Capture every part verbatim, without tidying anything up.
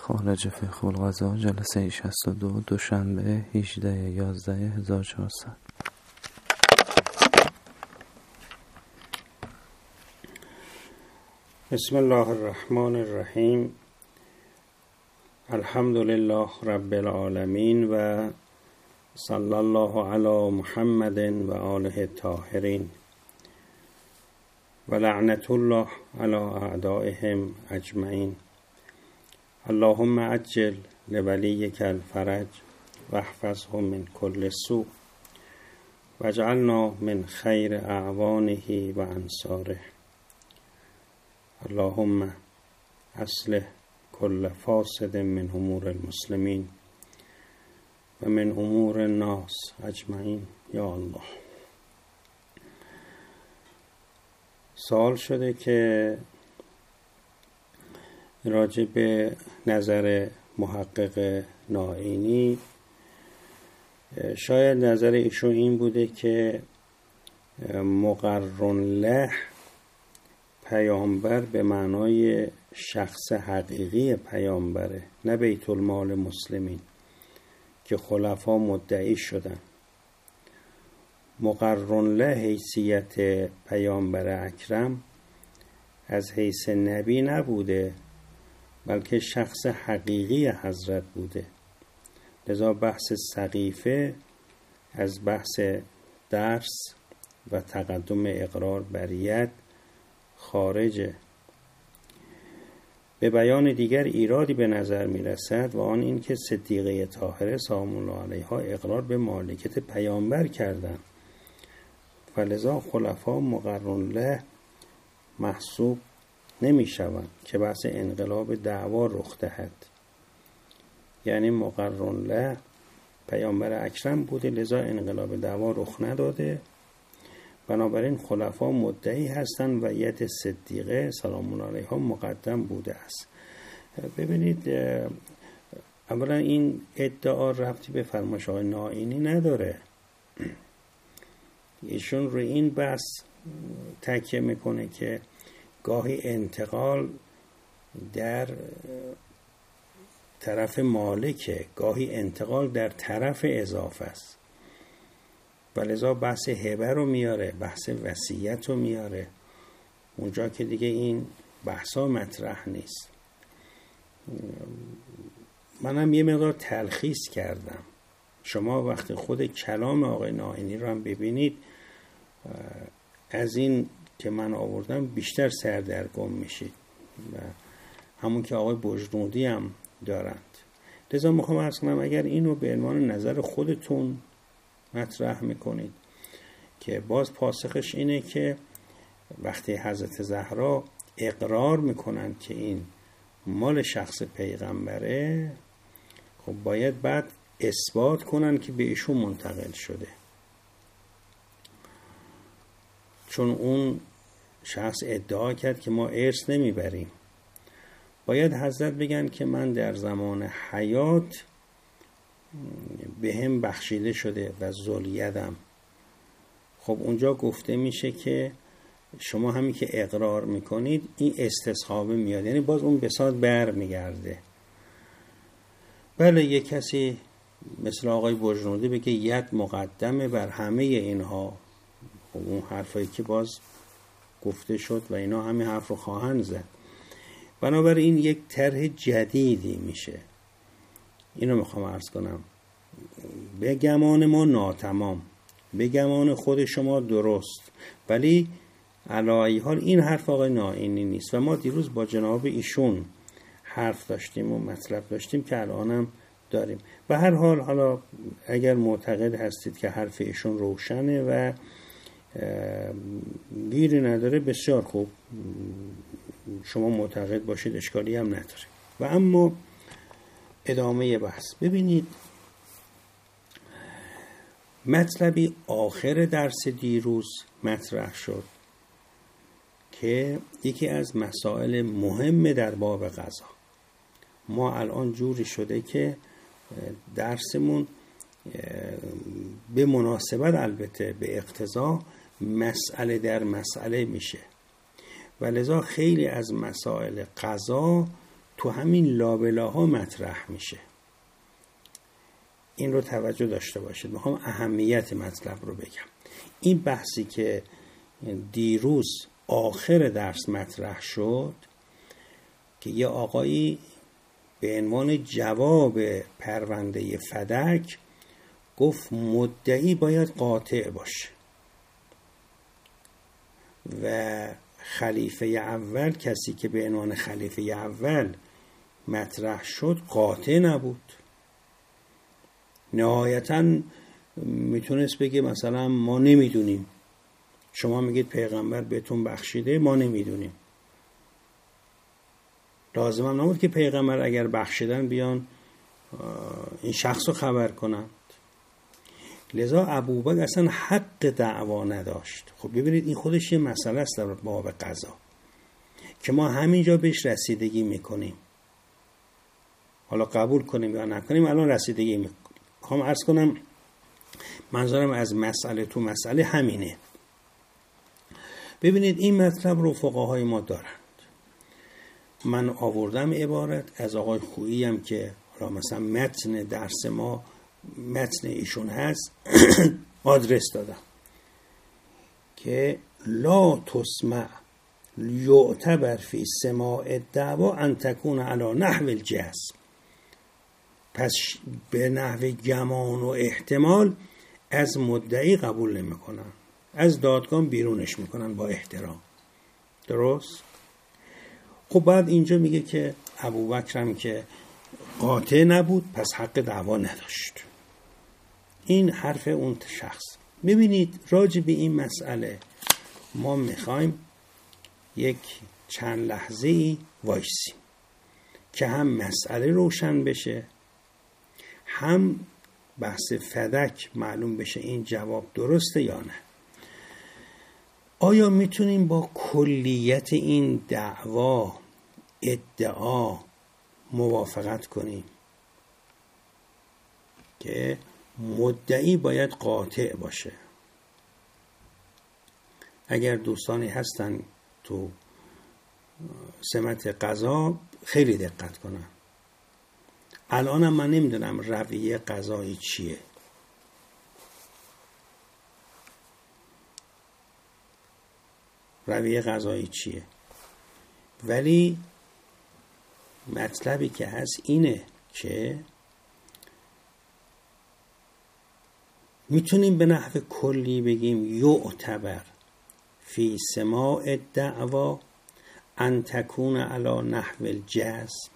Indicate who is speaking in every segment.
Speaker 1: خارج فقه القضا جلسه شصت و دو دوشنبه هجده یازده هزار و چهارصد.
Speaker 2: بسم الله الرحمن الرحیم. الحمد لله رب العالمین و صلی الله علی محمد و آله الطاهرین و لعنت الله علی اعدائهم اجمعین. اللهم عجل لولیک الفرج و احفظه من کل سوء و اجعلنا من خیر اعوانه و انصاره. اللهم اصلح کل فاسد من امور المسلمین و من امور الناس اجمعین یا الله. سوال شده که راجع به نظر محقق نائینی، شاید نظر ایشون این بوده که مقرن له پیامبر به معنای شخص حقیقی پیامبره، نه بیت المال مسلمین که خلفا مدعی شدن. مقرن له حیثیت پیامبر اکرم از حیث نبی نبوده، بلکه شخص حقیقی حضرت بوده. لذا بحث سقیفه از بحث درس و تقدم اقرار بریت خارجه. به بیان دیگر ایرادی به نظر می رسد و آن این که صدیقه طاهره سلام الله علیها اقرار به مالکیت پیامبر کردند، فلذا خلفا مقرن له محسوب نمی شوند که بحث انقلاب دعوا رخ دهد. یعنی مقرن له پیامبر اکرم بوده، لذا انقلاب دعوا رخ نداده، بنابراین خلفا مدعی هستند و ید صدیقه سلام الله علیها مقدم بوده است. ببینید، اولا این ادعا ربطی به فرمایش آقای نائینی نداره. ایشون روی این بحث تکیه میکنه که گاهی انتقال در طرف مالکه، گاهی انتقال در طرف اضافه است، ولذا بحث هبه رو میاره، بحث وصیت رو میاره، اونجا که دیگه این بحثا مطرح نیست. منم یه مقدار تلخیص کردم. شما وقتی خود کلام آقای نائینی رو هم ببینید، از این که من آوردم بیشتر سردرگم میشید و همون که آقای بجنودی هم دارند. لذا میخوام عرض کنم اگر اینو به عنوان نظر خودتون مطرح میکنید که باز پاسخش اینه که وقتی حضرت زهرا اقرار میکنن که این مال شخص پیغمبره، خب باید بعد اثبات کنن که به ایشون منتقل شده، چون اون شخص ادعا کرد که ما ارث نمیبریم. باید حضرت بگن که من در زمان حیات به هم بخشیده شده و ذولیدم. خب اونجا گفته میشه که شما همین که اقرار میکنید این استصحابه میاد، یعنی باز اون بساط بر میگرده. بله، یک کسی مثل آقای بجنودی بگه ید مقدمه بر همه اینها، خب اون حرفایی که باز گفته شد و اینا همین حرف رو خواهند زد. بنابراین یک طرح جدیدی میشه. اینو میخوام عرض کنم، به گمان ما ناتمام، به گمان خود شما درست، ولی علی حال این حرف آقای نائینی نیست و ما دیروز با جناب ایشون حرف داشتیم و مطلب داشتیم که الانم داریم. به هر حال حالا اگر معتقد هستید که حرف ایشون روشنه و گیری نداره، بسیار خوب، شما معتقد باشید، اشکالی هم نداره. و اما ادامه بحث، ببینید مطلبی آخر درس دیروز مطرح شد که یکی از مسائل مهم در باب قضا. ما الان جوری شده که درسمون به مناسبت، البته به اقتضا، مسئله در مسئله میشه و لذا خیلی از مسائل قضا تو همین لابلاها مطرح میشه. این رو توجه داشته باشید. میخوام اهمیت مطلب رو بگم. این بحثی که دیروز آخر درس مطرح شد که یه آقایی به عنوان جواب پرونده فدک گفت مدعی باید قاطع باشه و خلیفه اول، کسی که به عنوان خلیفه اول مطرح شد، قاطع نبود. نهایتاً میتونست بگه مثلا ما نمیدونیم، شما میگید پیغمبر بهتون بخشیده، ما نمیدونیم. لازم هم نبود که پیغمبر اگر بخشیدن بیان این شخص رو خبر کنند. لذا ابوبکر اصلا حق دعوا نداشت. خب ببینید این خودش یه مسئله است در باب قضا که ما همینجا بهش رسیدگی میکنیم. حالا قبول کنیم یا نکنیم الان رسیدگی میکنیم. میخوام عرض کنم منظورم از مسئله تو مسئله همینه. ببینید این مطلب رو فقهای ما دارند. من آوردم عبارت از آقای خویی هم که مثلا متن درس ما متن ایشون هست آدرس دادم که لا تسمع یعتبر فی سماع دعوا ان تکون علی نحو الجزم. پس به نحو گمان و احتمال از مدعی قبول نمی کنن، از دادگاه بیرونش میکنن با احترام. درست؟ خب بعد اینجا میگه که ابوبکر هم که قاطع نبود پس حق دعوا نداشت. این حرف اون شخص. ببینید راجع به این مسئله ما میخوایم یک چند لحظه ای وایسیم که هم مسئله روشن بشه، هم بحث فدک معلوم بشه این جواب درسته یا نه. آیا میتونیم با کلیت این دعوا ادعا موافقت کنیم که مدعی باید قاطع باشه؟ اگر دوستانی هستن تو سمت قضا خیلی دقت کنن. الانم من نمیدونم رویه قضایی چیه. رویه قضایی چیه؟ ولی مطلبی که هست اینه که میتونیم به نحو کلی بگیم یعتبر فی سماع دعوا ان تکون علی نحو الجزم.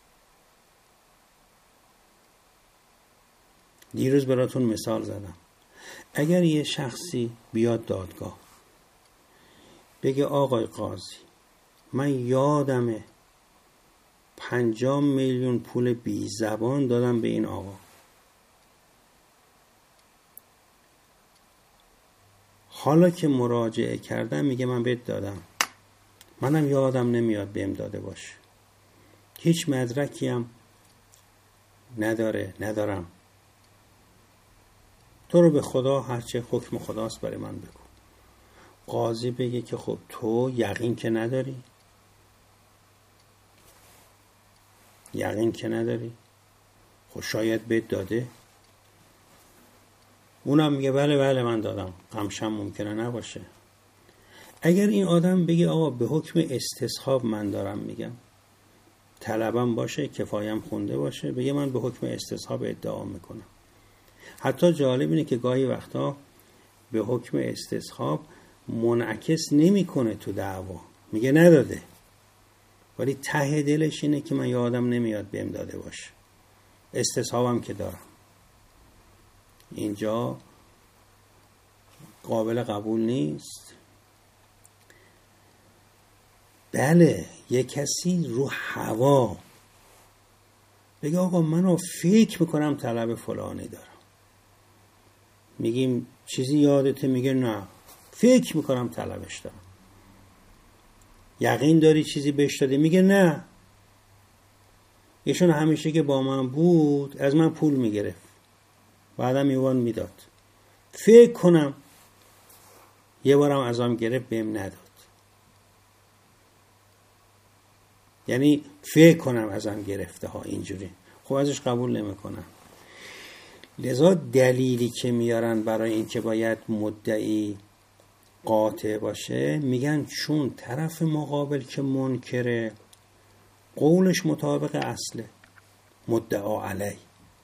Speaker 2: دیروز براتون مثال زدم. اگر یه شخصی بیاد دادگاه بگه آقای قاضی من یادمه پنجاه میلیون پول بی زبان دادم به این آقا، حالا که مراجعه کردم میگه من بهت دادم، منم یادم نمیاد بهم داده باشه، هیچ مدرکی هم نداره ندارم، تو رو به خدا هرچه حکم خداست برای من بگو. قاضی بگه که خب تو یقین که نداری، یقین که نداری، خب شاید بهت داده. اونم میگه بله بله من دادم، غمشم ممکنه نباشه. اگر این آدم بگه آقا به حکم استصحاب من دارم میگم، طلبم باشه کفایم خونده باشه، بگه من به حکم استصحاب ادعا میکنم. حتی جالب اینه که گاهی وقتا به حکم استصحاب منعکس نمیکنه تو دعوا، میگه نداده، ولی ته دلش اینه که من یادم نمیاد بهم داده باشه، استصحابم که دارم. اینجا قابل قبول نیست. بله یه کسی رو هوا بگه آقا منو فکر میکنم طلب فلانی دارم، میگیم چیزی یادته؟ میگه نه فکر میکنم طلبش دارم. یقین داری چیزی بهش دادی؟ میگه نه، ایشون همیشه که با من بود از من پول میگرفت بعدم یوان میداد، فکر کنم یه بارم ازم گرفت بهم نداد. یعنی فکر کنم ازم گرفته ها اینجوری، خب ازش قبول نمیکنم. لذا دلیلی که میارن برای این که باید مدعی قاطع باشه، میگن چون طرف مقابل که منکره قولش مطابق اصله، مدعا علی.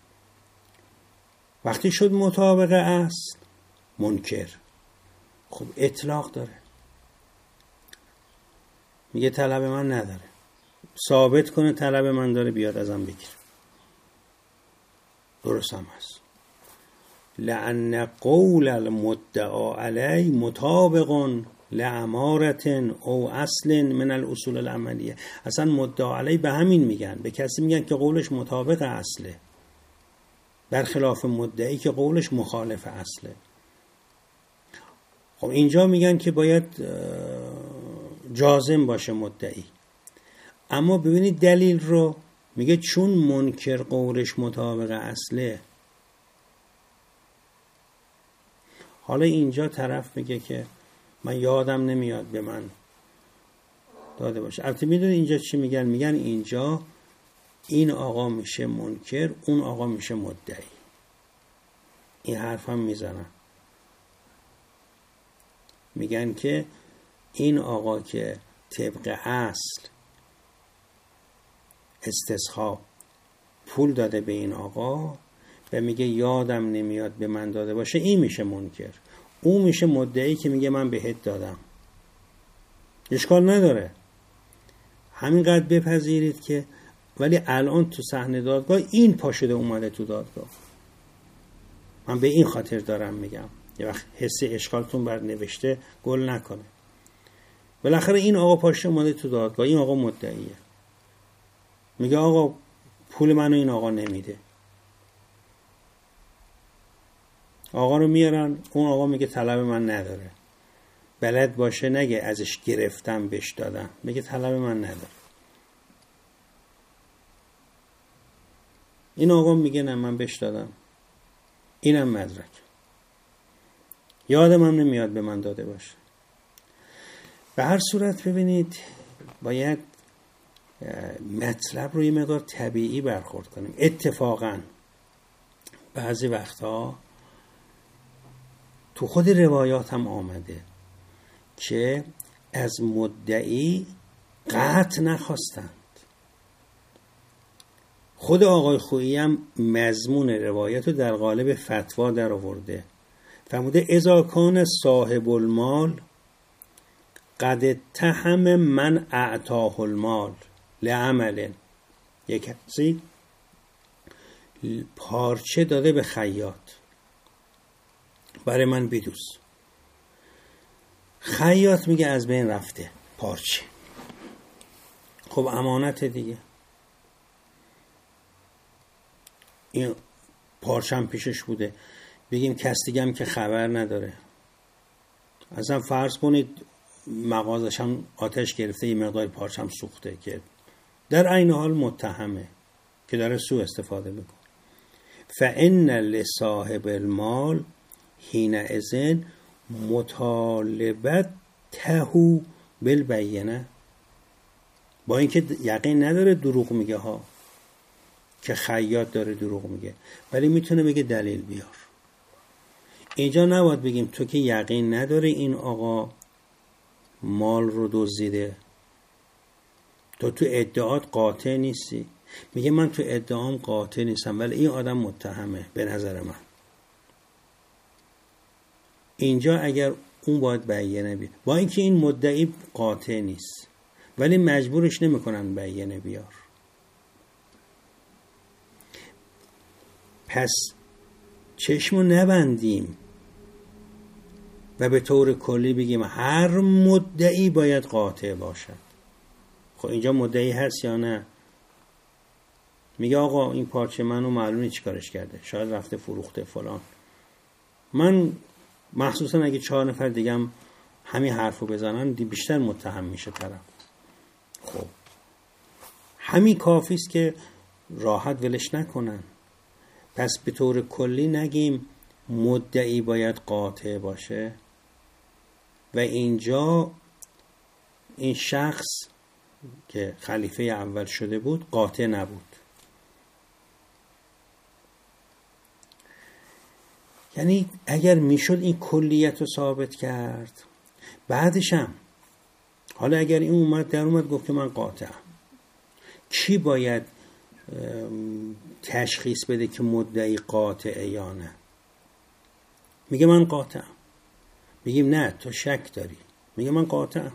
Speaker 2: وقتی شد مطابق اصل منکر، خب اطلاق داره، میگه طلب من نداره، ثابت کنه طلب من داره بیاد ازم بگیر. درست هم هست. لأن قول المدعا علی مطابق لعمارت او اصل من الاصول العملیه. اصلا مدعا علی به همین میگن، به کسی میگن که قولش مطابق اصله، برخلاف مدعی که قولش مخالف اصله. خب اینجا میگن که باید جازم باشه مدعی، اما ببینید دلیل رو، میگه چون منکر قولش مطابق اصله. حالا اینجا طرف میگه که من یادم نمیاد به من داده باشه. البته میدونی اینجا چی میگن؟ میگن اینجا این آقا میشه منکر، اون آقا میشه مدعی. این حرف هم میزنن، میگن که این آقا که طبق اصل استصحاب پول داده به این آقا و میگه یادم نمیاد به من داده باشه، این میشه منکر. اون میشه مدعی که میگه من بهت دادم. اشکال نداره، همینقدر بپذیرید که ولی الان تو صحنه دادگاه این پا شده اومده تو دادگاه. من به این خاطر دارم میگم یه وقت حس اشکالتون بر نوشته گل نکنه. بالاخره این آقا پاشه اومده تو دادگاه، این آقا مدعیه، میگه آقا پول منو این آقا نمیده. آقا رو میارن، اون آقا میگه طلب من نداره. بلد باشه نگه ازش گرفتم بهش دادم، میگه طلب من نداره. این آقا میگه نه من بهش دادم، اینم مدرک، یادم هم نمیاد به من داده باشه. به هر صورت ببینید باید مطلب رو یه مقدار طبیعی برخورد کنیم. اتفاقا بعضی وقتا تو خود روایات هم آمده که از مدعی قطع نخواستند. خود آقای خویی هم مضمون روایت رو در قالب فتوا در آورده، فرموده اذا کان صاحب المال قد اتهم من اعطاه المال لعمل. یک کسی پارچه داده به خیاط برای من بدوز، خیاط میگه از بین رفته پارچه، خب امانت دیگه، این پارچم پیشش بوده، بگیم کس دیگه هم که خبر نداره. اصلا فرض کنید مغازش هم آتش گرفته، یه مقدار پارچم سوخته که در عین حال متهمه که داره سوء استفاده میکنه. فإن لصاحب المال حینئذ مطالبته بالبینه. با اینکه یقین نداره دروغ میگه ها، که خیاط داره دروغ میگه، ولی میتونه بگه دلیل بیار. اینجا نباید بگیم تو که یقین نداره این آقا مال رو دزدیده، تو تو ادعات قاطع نیستی. میگه من تو ادعام قاطع نیستم ولی این آدم متهمه به نظر من. اینجا اگر اون باید بیانه بیار، با اینکه این مدعی قاطع نیست ولی مجبورش نمیکنن بیانه بیار. پس چشمو نبندیم و به طور کلی بگیم هر مدعی باید قاطع باشد. خب اینجا مدعی هست یا نه؟ میگه آقا این پارچه منو معلومه چی کارش کرده، شاید رفته فروخته فلان. من مخصوصا اگه چهار نفر دیگه هم همین حرفو بزنن بیشتر متهم میشه طرف. خب همین کافی است که راحت ولش نکنن. پس به طور کلی نگیم مدعی باید قاطع باشه و اینجا این شخص که خلیفه اول شده بود قاطع نبود. یعنی اگر میشد این کلیت رو ثابت کرد، بعدش هم حالا اگر این اومد در اومد گفت که من قاطعم، کی باید تشخیص بده که مدعی قاطعه یا نه؟ میگه من قاطعم. میگیم نه تو شک داری. میگه من قاطعم.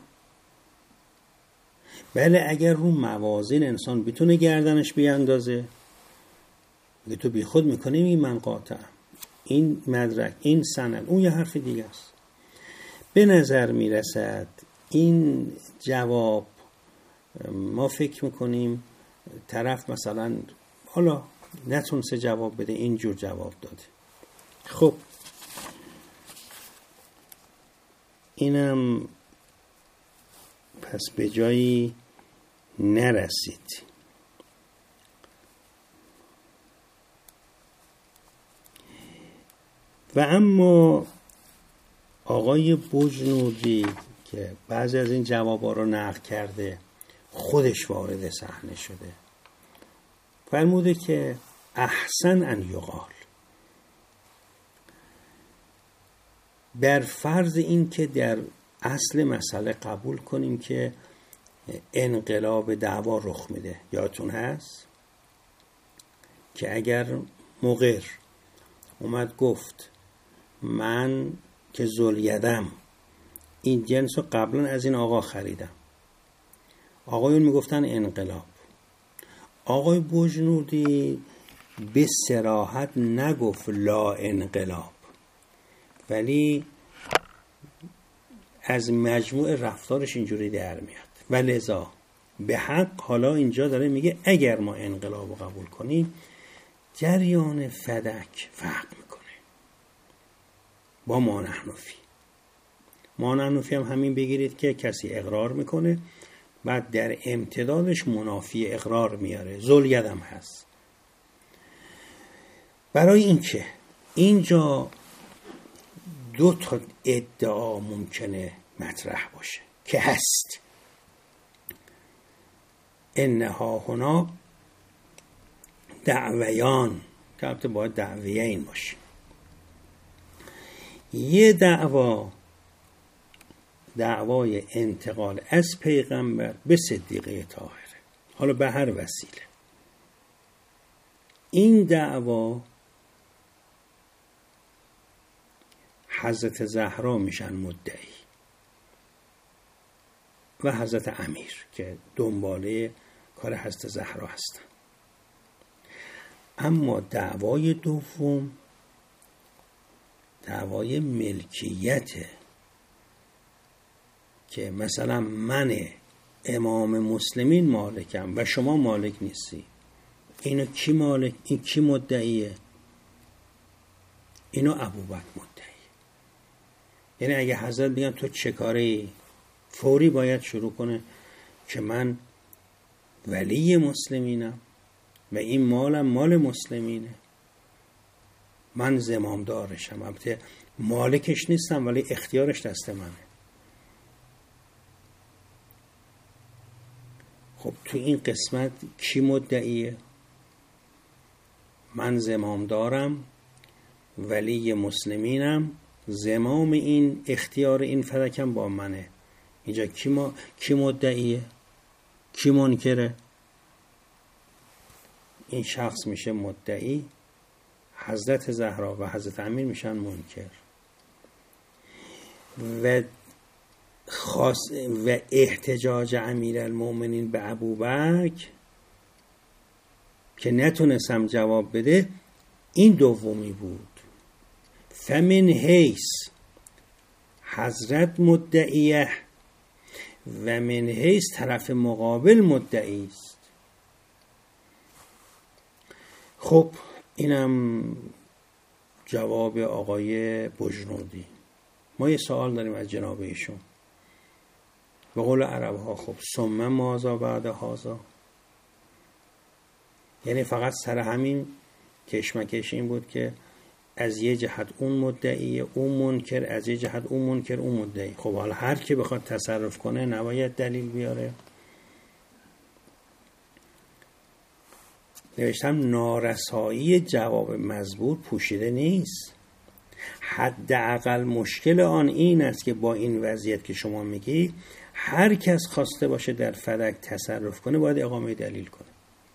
Speaker 2: بله اگر رو موازین انسان بتونه گردنش بیاندازه، میگه تو بی خود میکنی. میگه من قاطعم، این مدرک، این سند، اون یه حرف دیگه است. به نظر میرسد این جواب ما فکر میکنیم طرف مثلا حالا نتونسته جواب بده، اینجور جواب داده. خب اینم پس به جایی نرسید. و اما آقای بجنوردی که بعضی از این جوابا رو نقل کرده، خودش وارد صحنه شده، فرموده که احسن ان یقال، بر فرض این که در اصل مسئله قبول کنیم که انقلاب دعوا رخ میده. یادتون هست که اگر مقر اومد گفت من که ذوالیدم این جنس رو قبلا از این آقا خریدم، آقایون میگفتن انقلاب. آقای بجنوردی به صراحت نگفت لا انقلاب، ولی از مجموع رفتارش اینجوری در میاد. و لذا به حق حالا اینجا داره میگه اگر ما انقلاب رو قبول کنیم جریان فدک فرق میکنه با ما نحنفی. ما نحنفی هم همین بگیرید که کسی اقرار میکنه بعد در امتدادش منافی اقرار میاره، ذوالیدم هست. برای اینکه اینجا دو تا ادعا ممکنه مطرح باشه که هست، انها هنا دعویان، که البته باید دعویین باشه. یه دعوا دعوای انتقال از پیغمبر به صدیقه طاهره، حالا به هر وسیله. این دعوا حضرت زهرا میشن مدعی و حضرت امیر که دنباله کار حضرت زهرا هستن. اما دعوای دوم دعوای ملکیته که مثلا من امام مسلمین مالکم و شما مالک نیستی. اینو کی مالک؟ این کی مدعیه؟ اینو ابوبکر مدعی. یعنی اگه حضرت بگن تو چه کاری، فوری باید شروع کنه که من ولی مسلمینم و این مالم مال مسلمینه، من زمامدارشم، البته مالکش نیستم ولی اختیارش دست منه. خب تو این قسمت کی مدعیه؟ من زمامدارم، ولی مسلمینم، زمام این اختیار این فلکم با منه. اینجا کی, ما... کی مدعیه؟ کی منکره؟ این شخص میشه مدعی، حضرت زهرا و حضرت امیر میشن منکر. و خاص و احتجاج امیرالمومنین به ابوبکر که نتونستم جواب بده، این دومی بود. فمن حیث حضرت مدعیه و من حیث طرف مقابل مدعی است. خب اینم جواب آقای بجنوردی. ما یه سوال داریم از جناب ایشون. به قول عرب ها خب ثم ماذا بعد هذا، یعنی فقط سر همین کشمکش این بود که از یه جهت اون مدعی، اون منکر، از یه جهت اون منکر، اون مدعی. خب حالا هر کی بخواد تصرف کنه نباید دلیل بیاره؟ نوشتم نارسایی جواب مزبور پوشیده نیست. حداقل مشکل آن این است که با این وضعیت که شما میگی هر کس خواسته باشه در فلک تصرف کنه باید اقامه دلیل کنه.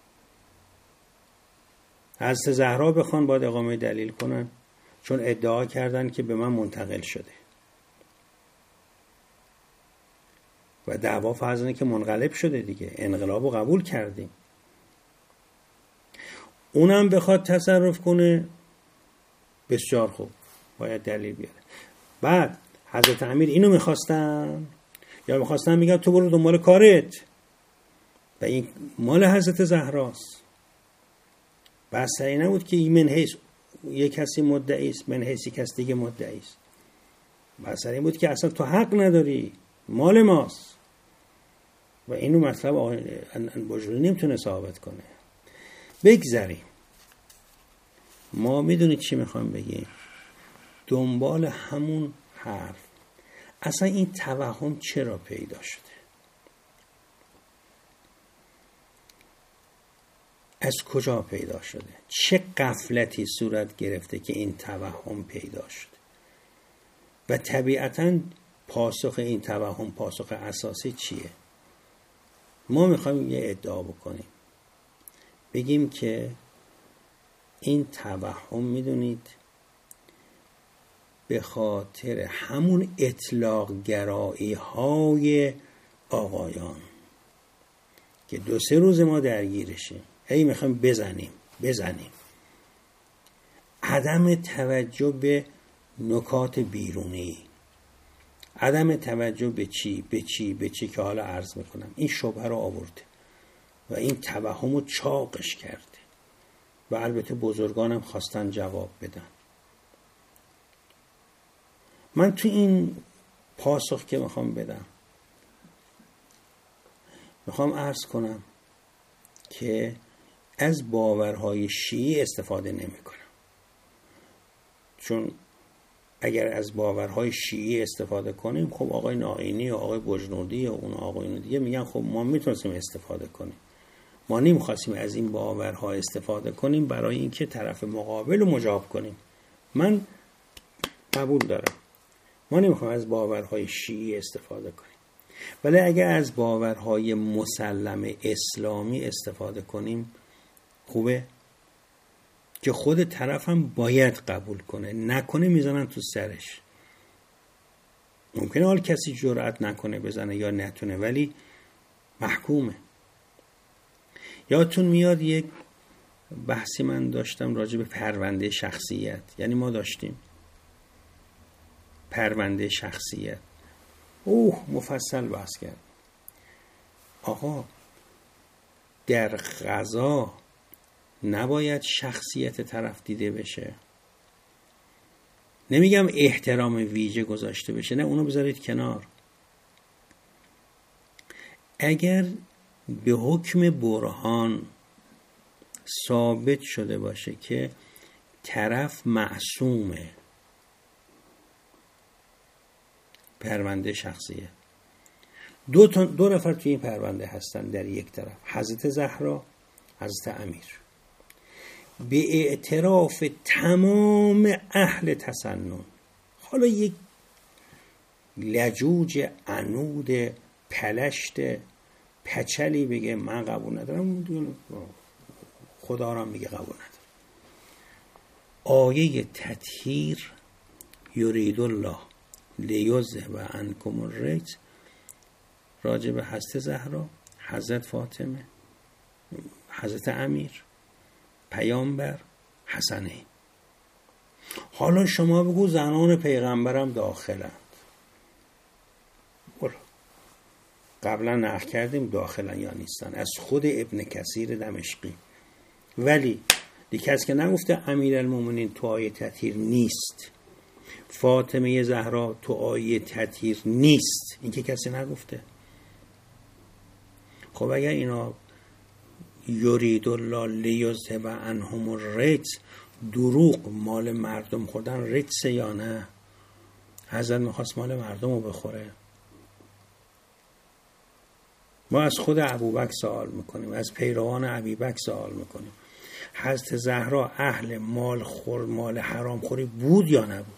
Speaker 2: حضرت زهرا بخوان باید اقامه دلیل کنن، چون ادعا کردن که به من منتقل شده و دعوا فرض اینه که منقلب شده دیگه، انقلاب رو قبول کردیم. اونم بخواد تصرف کنه بسیار خوب، باید دلیل بیاره. بعد حضرت امیر اینو میخواستن یا میخواستن میگن تو برو دنبال کارت و این مال حضرت زهراست. بس سعی نبود که من حیث یک کسی مدعی است من حیث یک کس دیگه مدعی است. بس این بود که اصلا تو حق نداری، مال ماست و اینو مطلب آقای بجلی نمیتونه ثابت کنه. بگذاریم. ما میدونید چی میخوام بگیم؟ دنبال همون حرف اصلا این توهم چرا پیدا شده؟ از کجا پیدا شده؟ چه غفلتی صورت گرفته که این توهم پیدا شده؟ و طبیعتاً پاسخ این توهم، پاسخ اساسی چیه؟ ما میخوایم یه ادعا بکنیم، بگیم که این توهم میدونید به خاطر همون اطلاق گرایی های آقایان که دو سه روز ما درگیرشیم، هی میخوایم بزنیم بزنیم عدم توجه به نکات بیرونی، عدم توجه به چی به چی به چی که حالا عرض میکنم، این شبهه رو آورده و این توهم رو چاقش کرده و البته بزرگانم خواستن جواب بدن. من تو این پاسخ که میخوام بدم میخوام عرض کنم که از باورهای شیعی استفاده نمی کنم، چون اگر از باورهای شیعی استفاده کنیم خب آقای نائینی و آقای بجنوردی و اون آقایون دیگه میگن خب ما میتونستیم استفاده کنیم. ما نمیخواستیم از این باورها استفاده کنیم برای اینکه طرف مقابل رو مجاب کنیم. من قبول دارم ما نمیخوایم از باورهای شیعی استفاده کنیم، ولی اگر از باورهای مسلم اسلامی استفاده کنیم خوبه، که خود طرف هم باید قبول کنه، نکنه میزنن تو سرش. ممکنه حال کسی جرأت نکنه بزنه یا نتونه، ولی محکومه. یادتون میاد یک بحثی من داشتم راجع به پرونده شخصیت، یعنی ما داشتیم پرونده شخصیت، اوه مفصل بحث کرد. آقا در قضا نباید شخصیت طرف دیده بشه، نمیگم احترام ویژه گذاشته بشه، نه اونو بذارید کنار. اگر به حکم برهان ثابت شده باشه که طرف معصومه، پرونده شخصیه، دو تا دو نفر توی این پرونده هستن، در یک طرف حضرت زهرا، حضرت امیر، به اعتراف تمام اهل تسنن. حالا یک لجوج عنود پلشت پچلی بگه من قبول ندارم، خدا را میگه قبول ندارم. آیه تطهیر یرید الله لیذهب عنکم الرجس راجع به حضرت زهرا، حضرت فاطمه، حضرت امیر، پیامبر، حسنه. حالا شما بگو زنان پیغمبرم داخلند. قبلا نقل کردیم داخلن یا نیستن از خود ابن کثیر دمشقی، ولی دیگه کسی که نگفته امیرالمومنین تو آیه تطهیر نیست، فاطمه زهرا تو آیه تطهیر نیست، این که کسی نگفته. خب اگر اینا یرید الله لیذهب عنهم الرجس دروغ مال مردم خوردن رجس یا نه؟ حضرت میخواست مال مردم رو بخوره. ما از خود ابوبکر سوال میکنیم، از پیروان ابوبکر سوال میکنیم. حضرت زهرا اهل مال خور مال حرام خوری بود یا نبود؟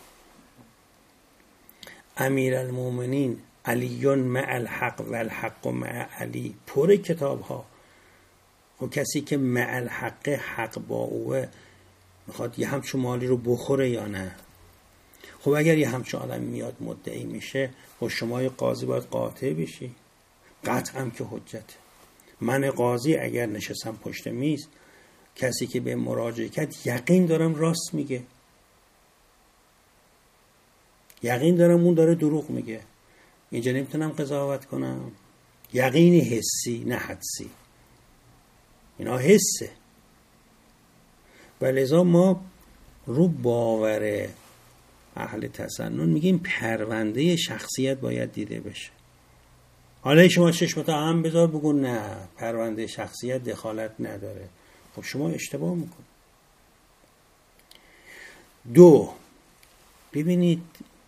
Speaker 2: امیرالمومنین علیون مع الحق و الحق مع علی، پر کتاب ها. و کسی که مع الحق حق با اوه میخواد یه همچون مالی رو بخوره یا نه؟ خب اگر یه همچون آدم میاد مدعی میشه و شما قاضی باید قاطع بشی، قطعا که حجته. من قاضی اگر نشستم پشت میز، کسی که به مراجعه کرد یقین دارم راست میگه، یقین دارم اون داره دروغ میگه، اینجا نمیتونم قضاوت کنم. یقین حسی نه حدسی، اینا حسه. و لذا ما رو باور اهل تسنن میگیم پرونده شخصیت باید دیده بشه. حالا شما چشمتا هم بذار بگو نه پرونده شخصیت دخالت نداره، خب شما اشتباه میکن. دو، ببینید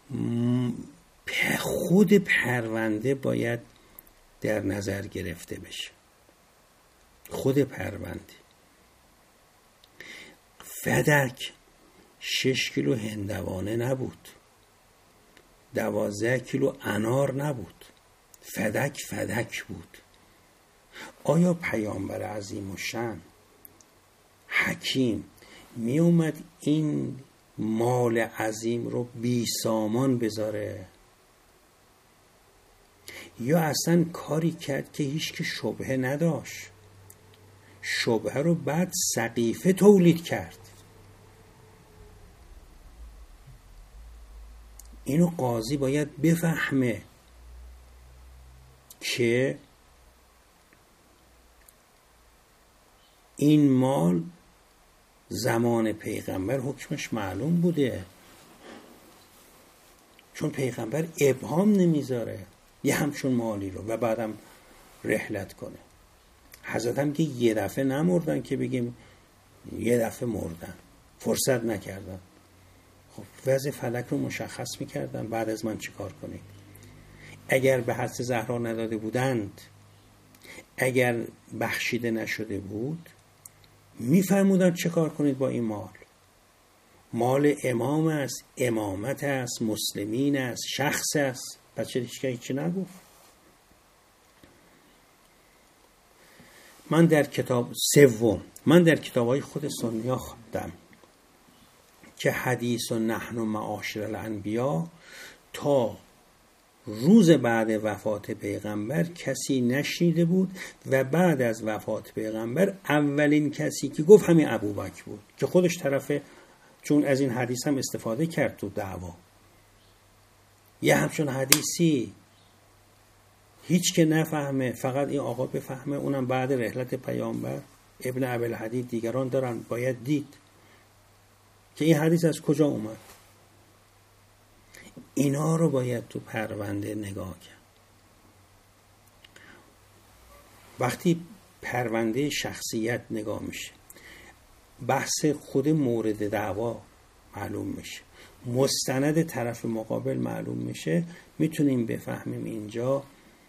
Speaker 2: خود پرونده باید در نظر گرفته بشه. خود پرونده فدک شش کیلو هندوانه نبود، دوازده کیلو انار نبود، فدک فدک بود. آیا پیامبر عظیم الشأن حکیم می اومد این مال عظیم رو بی سامان بذاره، یا اصلا کاری کرد که هیچ که شبهه نداشت، شبهه رو بعد سقیفه تولید کرد؟ اینو قاضی باید بفهمه که این مال زمان پیغمبر حکمش معلوم بوده، چون پیغمبر ابهام نمیذاره یه همچون مالی رو و بعدم رحلت کنه. حضرت هم که یه دفعه نمردن که بگیم یه دفعه مردن، فرصت نکردن. خب وضع فلک رو مشخص میکردن بعد از من چیکار کنید. اگر به حضرت زهرا نداده بودند، اگر بخشیده نشده بود، میفرمودن چه کار کنید با این مال. مال امام است، امامت است، مسلمین است، شخص است. بچه هیچ هیچی نگفت. من در کتاب سوم من در کتاب‌های خود سنیا خوندم که حدیث و نحن و معاشر الانبیا تا روز بعد وفات پیغمبر کسی نشنیده بود و بعد از وفات پیغمبر اولین کسی که گفت همین ابوبکر بود که خودش طرفه، چون از این حدیث هم استفاده کرد تو دعوا. یه همچون حدیثی هیچ که نفهمه، فقط این آقا بفهمه، اونم بعد رحلت پیامبر. ابن ابوالحدید دیگران دارن باید دید که این حدیث از کجا اومد. اینا رو باید تو پرونده نگاه کرد. وقتی پرونده شخصیت نگاه میشه، بحث خود مورد دعوا معلوم میشه، مستند طرف مقابل معلوم میشه، میتونیم بفهمیم اینجا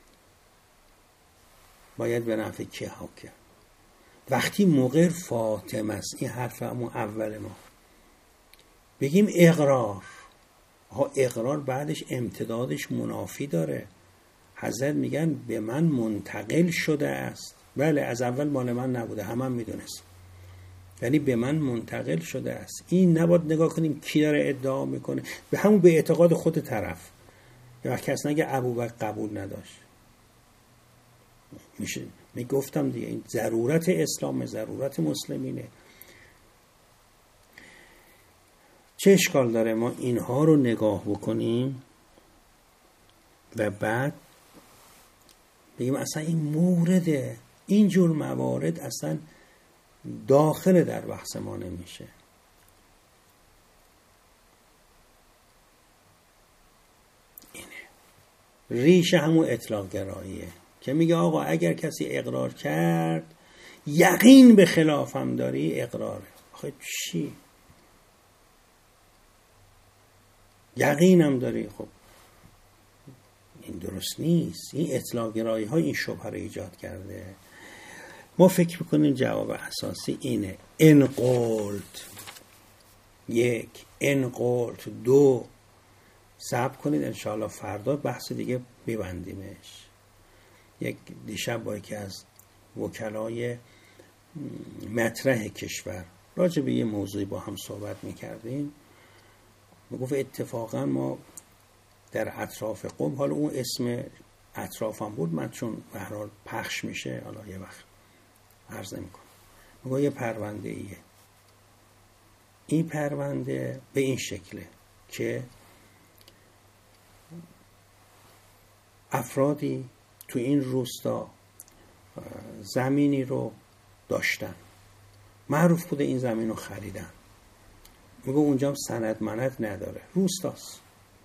Speaker 2: باید به نفع کی حاکم. وقتی مقر فاطمه است، این حرف همون اول ما، بگیم اقرار، ها اقرار بعدش امتدادش منافی داره. حضرت میگن به من منتقل شده است. بله از اول مال من نبوده، همه هم میدونست، یعنی به من منتقل شده است. این نباید نگاه کنیم کی داره ادعا میکنه، به همون به اعتقاد خود طرف. یا کس نگه ابوبکر قبول نداشت، میشه میگفتم دیگه این ضرورت اسلام، ضرورت مسلمینه. چه اشکال داره ما اینها رو نگاه بکنیم و بعد بگیم اصلا این مورد، اینجور موارد اصلا داخل در بحث ما نمیشه. اینه ریشه همون اطلاق گراییه که میگه آقا اگر کسی اقرار کرد یقین به خلافم داری، اقراره. آخه چی؟ یقینم داری؟ خب این درست نیست. این اطلاق گرایی ها این شبهه رو ایجاد کرده. ما فکر میکنیم جواب اساسی اینه. ان قلت، یک. ان قلت دو. صبر کنید انشاءالله فردا بحث دیگه ببندیمش. یک دیشب با یکی از وکلای مطرح کشور راجع به یه موضوعی با هم صحبت میکردیم، میگفت اتفاقا ما در اطراف قم، حالا اون اسم اطرافم بود، من چون به هر حال پخش میشه حالا یه وقت عرض نمیکنم، میگه یه پرونده ایه، این پرونده به این شکله که افرادی تو این روستا زمینی رو داشتن، معروف بوده این زمین رو خریدن، میگه اونجا هم سند مند نداره، روستاست.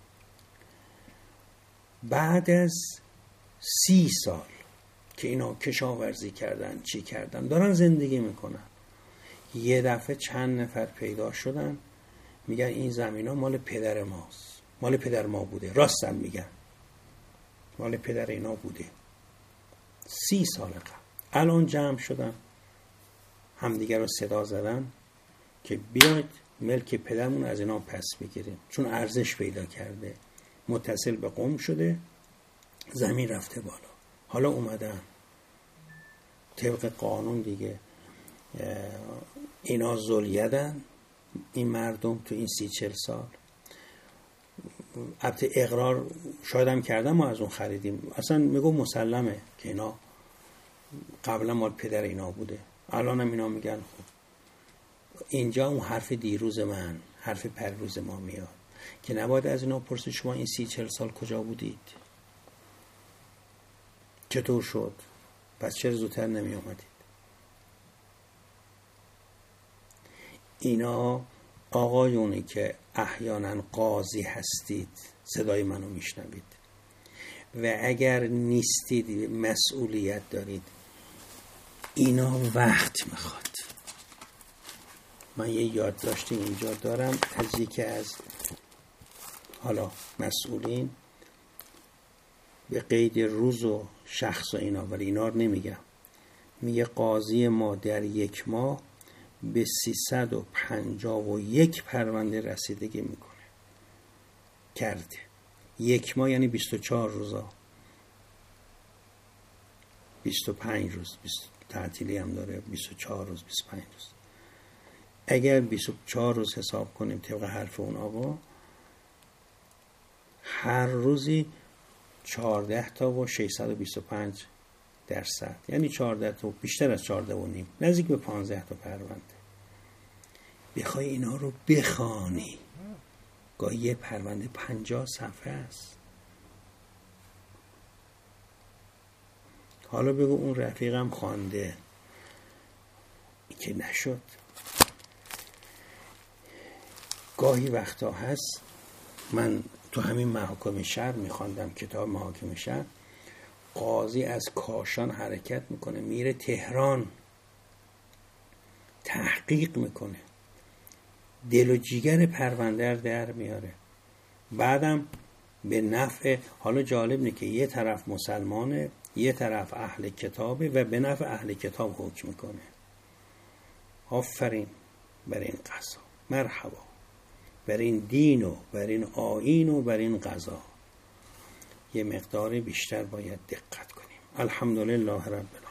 Speaker 2: بعد از سی سال که اینا کشاورزی کردن چی کردن دارن زندگی میکنن، یه دفعه چند نفر پیدا شدن میگن این زمین ها مال پدر ماست، مال پدر ما بوده، راستم میگن مال پدر اینا بوده سی سال قبل. الان جمع شدن همدیگر رو صدا زدن که بیاید ملک پدرمون از اینا پس بگیریم، چون ارزش پیدا کرده، متصل به قم شده، زمین رفته بالا. حالا اومدن طبق قانون دیگه اینا ذلیدن، این مردم تو این سی چل سال. البته اقرار شاید هم کردن ما از اون خریدیم، اصلا میگو مسلمه که اینا قبلا مال پدر اینا بوده. الان هم اینا میگن خب اینجا اون حرف دیروز من، حرف پریروز ما میاد که نباید از اینا پرسید شما این سی چل سال کجا بودید، چطور شد، پس چرا زودتر نمی آمدید. اینا آقایونی که احیانا قاضی هستید صدای منو میشنوید و اگر نیستید مسئولیت دارید، اینا وقت میخواد. من یه یادداشتی اینجا دارم از یکی از حالا مسئولین، به قید روز و شخص و اینا، ولی اینا رو نمیگم، میگه قاضی ما در یک ماه به سیصد و پنجاه و یک پرونده رسیدگی میکنه کرده. یک ماه یعنی بیست و چهار روزا، بیست و پنج روز، تعطیلی هم داره، بیست و چهار روز، بیست و پنج روز. اگر بیست و چهار روز حساب کنیم طبق حرف اون آقا، هر روزی چهارده تا و ششصد و بیست و پنج درصد، یعنی چهارده تا، بیشتر از چهارده و نیم، نزدیک به پانزده تا پرونده. بخوای اینا رو بخوانی، گاهی یه پرونده پنجاه صفحه است. حالا بگو اون رفیقم خوانده، این که نشد. گاهی وقتا هست، من تو همین محاکم شهر میخواندم کتاب محاکم شهر، قاضی از کاشان حرکت میکنه میره تهران، تحقیق میکنه، دل و جیگر پرونده رو در میاره، بعدم به نفع، حالا جالب نه که یه طرف مسلمانه یه طرف اهل کتابه و به نفع اهل کتاب حکم میکنه. آفرین بر این قضا، مرحبا بر این دین و بر این آیین و بر این قضا. یه مقدار بیشتر باید دقت کنیم. الحمدلله رب العالمین.